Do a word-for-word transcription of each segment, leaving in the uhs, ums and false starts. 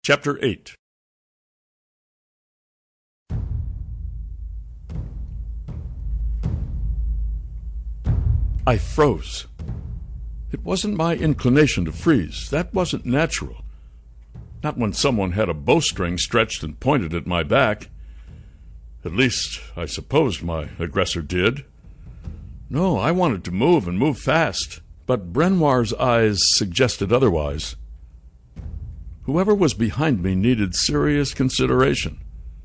Chapter eight. I froze. It wasn't my inclination to freeze. That wasn't natural. Not when someone had a bowstring stretched and pointed at my back. At least, I supposed my aggressor did. No, I wanted to move and move fast, but Brenoir's eyes suggested otherwise. Whoever was behind me needed serious consideration.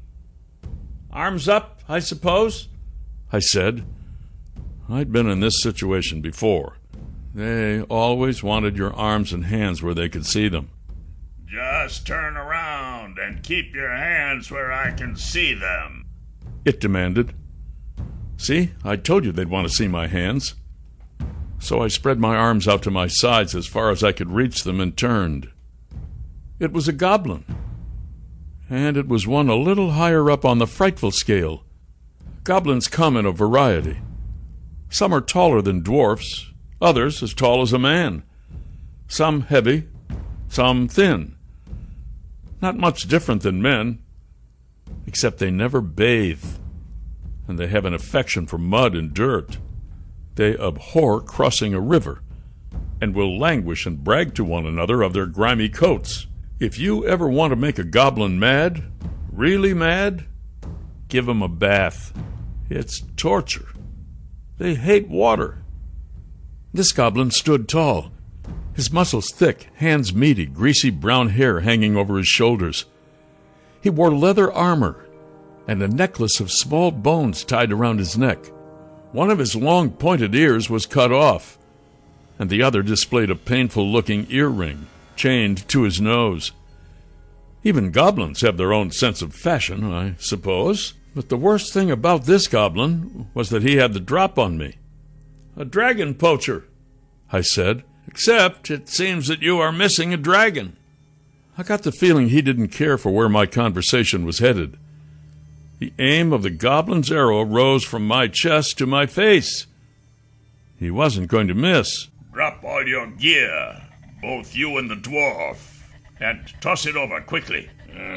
"Arms up, I suppose?" I said. I'd been in this situation before. They always wanted your arms and hands where they could see them. "Just turn around and keep your hands where I can see them," it demanded. See, I told you they'd want to see my hands. So I spread my arms out to my sides as far as I could reach them and turned. It was a goblin, and it was one a little higher up on the frightful scale. Goblins come in a variety. Some are taller than dwarfs, others as tall as a man. Some heavy, some thin. Not much different than men, except they never bathe, and they have an affection for mud and dirt. They abhor crossing a river, and will languish and brag to one another of their grimy coats. If you ever want to make a goblin mad, really mad, give 'em a bath. It's torture. They hate water. This goblin stood tall, his muscles thick, hands meaty, greasy brown hair hanging over his shoulders. He wore leather armor and a necklace of small bones tied around his neck. One of his long pointed ears was cut off, and the other displayed a painful-looking earring chained to his nose. Even goblins have their own sense of fashion, I suppose. But the worst thing about this goblin was that he had the drop on me. "A dragon poacher," I said, "except it seems that you are missing a dragon." I got the feeling he didn't care for where my conversation was headed. The aim of the goblin's arrow rose from my chest to my face. He wasn't going to miss. "Drop all your gear, both you and the dwarf, and toss it over quickly."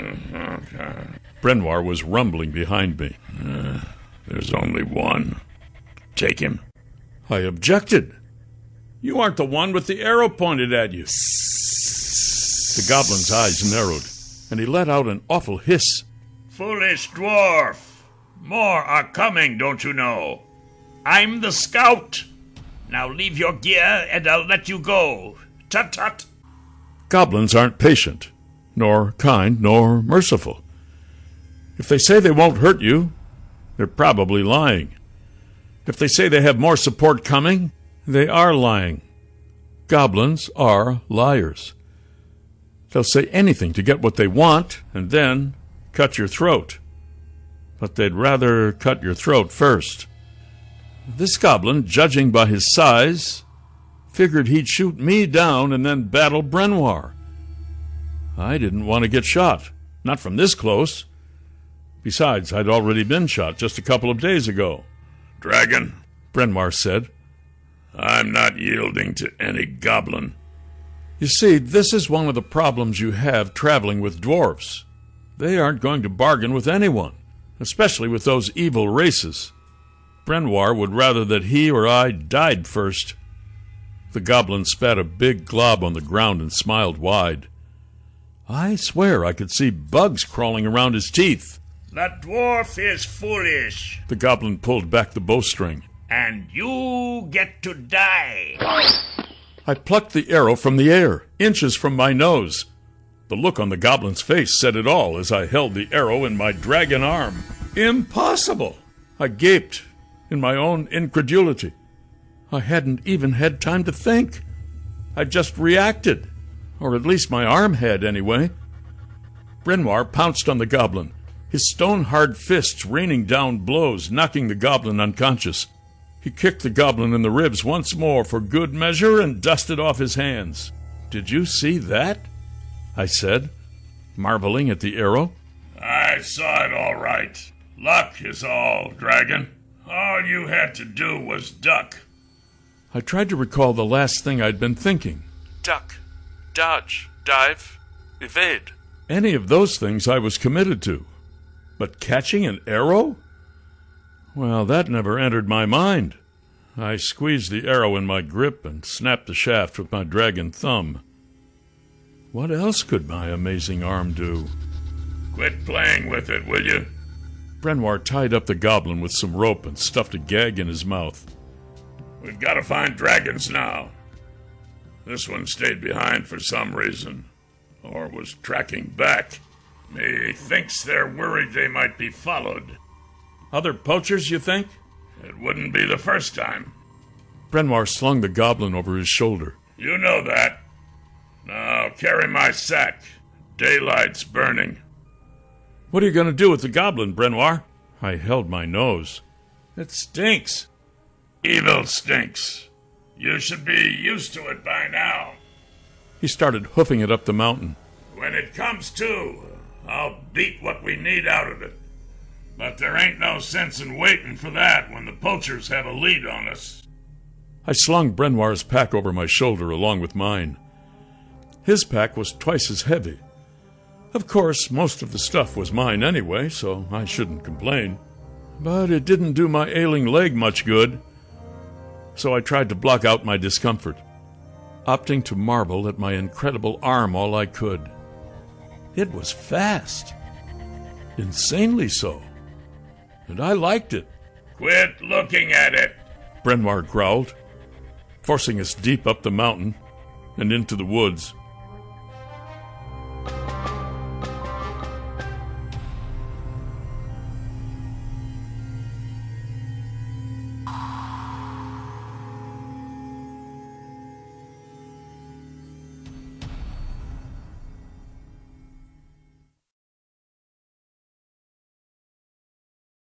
Brenoir was rumbling behind me. Uh, there's only one. Take him. I objected. "You aren't the one with the arrow pointed at you." The goblin's eyes narrowed, and he let out an awful hiss. "Foolish dwarf! More are coming, don't you know? I'm the scout. Now leave your gear, and I'll let you go. Tut-tut!" Goblins aren't patient, nor kind, nor merciful. If they say they won't hurt you, they're probably lying. If they say they have more support coming, they are lying. Goblins are liars. They'll say anything to get what they want, and then cut your throat. But they'd rather cut your throat first. This goblin, judging by his size, figured he'd shoot me down and then battle Brenoir. I didn't want to get shot, not from this close. Besides, I'd already been shot just a couple of days ago. "Dragon," Brenoir said, "I'm not yielding to any goblin." You see, this is one of the problems you have traveling with dwarfs. They aren't going to bargain with anyone, especially with those evil races. Brenoir would rather that he or I died first. The goblin spat a big glob on the ground and smiled wide. I swear I could see bugs crawling around his teeth. "That dwarf is foolish." The goblin pulled back the bowstring. "And you get to die." I plucked the arrow from the air, inches from my nose. The look on the goblin's face said it all as I held the arrow in my dragon arm. Impossible! I gaped in my own incredulity. I hadn't even had time to think. I just reacted, or at least my arm had anyway. Brenoir pounced on the goblin, his stone-hard fists raining down blows, knocking the goblin unconscious. He kicked the goblin in the ribs once more for good measure and dusted off his hands. "Did you see that?" I said, marveling at the arrow. "I saw it all right. Luck is all, dragon. All you had to do was duck." I tried to recall the last thing I'd been thinking. Duck, dodge, dive, evade. Any of those things I was committed to. But catching an arrow? Well, that never entered my mind. I squeezed the arrow in my grip and snapped the shaft with my dragon thumb. What else could my amazing arm do? Quit playing with it, will you? Brenoir tied up the goblin with some rope and stuffed a gag in his mouth. We've got to find dragons now. This one stayed behind for some reason, or was tracking back. Methinks they're worried they might be followed. Other poachers, you think? It wouldn't be the first time. Brenoir slung the goblin over his shoulder. You know that. Now carry my sack. Daylight's burning. What are you going to do with the goblin, Brenoir? I held my nose. It stinks. Evil stinks. You should be used to it by now. He started hoofing it up the mountain. When it comes to, I'll beat what we need out of it. But there ain't no sense in waiting for that when the poachers have a lead on us. I slung Brenoir's pack over my shoulder along with mine. His pack was twice as heavy. Of course, most of the stuff was mine anyway, so I shouldn't complain. But it didn't do my ailing leg much good. So I tried to block out my discomfort, opting to marvel at my incredible arm all I could. It was fast. Insanely so. And I liked it. Quit looking at it, Brenoir growled, forcing us deep up the mountain and into the woods.